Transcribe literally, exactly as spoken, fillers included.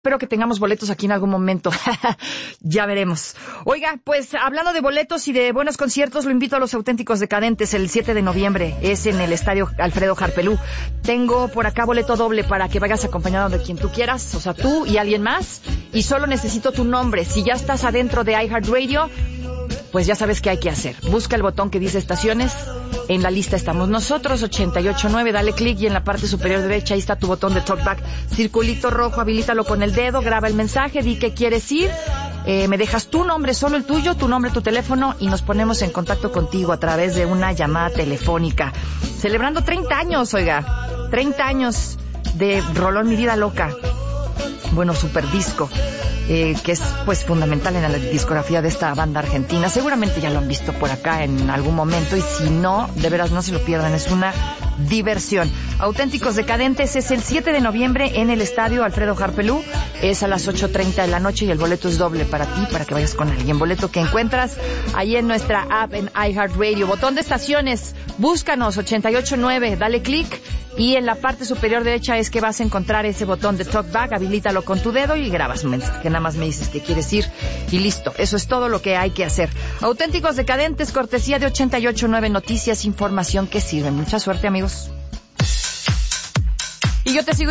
Espero que tengamos boletos aquí en algún momento. Ya veremos. Oiga, pues hablando de boletos y de buenos conciertos, lo invito a Los Auténticos Decadentes el siete de noviembre. Es en el Estadio Alfredo Harpelú. Tengo por acá boleto doble para que vayas acompañado de quien tú quieras, o sea, tú y alguien más. Y solo necesito tu nombre. Si ya estás adentro de iHeartRadio, pues ya sabes qué hay que hacer. Busca el botón que dice estaciones. En la lista estamos nosotros, ochenta y ocho nueve, dale clic y en la parte superior derecha ahí está tu botón de talkback. Circulito rojo, habilítalo con el dedo, graba el mensaje, di que quieres ir, eh, me dejas tu nombre, solo el tuyo, tu nombre, tu teléfono y nos ponemos en contacto contigo a través de una llamada telefónica. Celebrando treinta años, oiga, treinta años de Rolón Mi Vida Loca. Bueno, super disco. Eh, que es pues fundamental en la discografía de esta banda argentina. Seguramente ya lo han visto por acá en algún momento y si no, de veras no se lo pierdan, es una diversión. Auténticos Decadentes es el siete de noviembre en el Estadio Alfredo Harpelú, es a las ocho treinta de la noche y el boleto es doble para ti, para que vayas con alguien. Boleto que encuentras ahí en nuestra app en iHeartRadio. Botón de estaciones, búscanos ochenta y ocho nueve, dale clic y en la parte superior derecha es que vas a encontrar ese botón de talkback, habilítalo con tu dedo y grabas un mensaje, nada más me dices que quieres ir y listo, eso es todo lo que hay que hacer. Auténticos Decadentes, cortesía de ochenta y ocho nueve Noticias, información que sirve. Mucha suerte, amigos. Y yo te sigo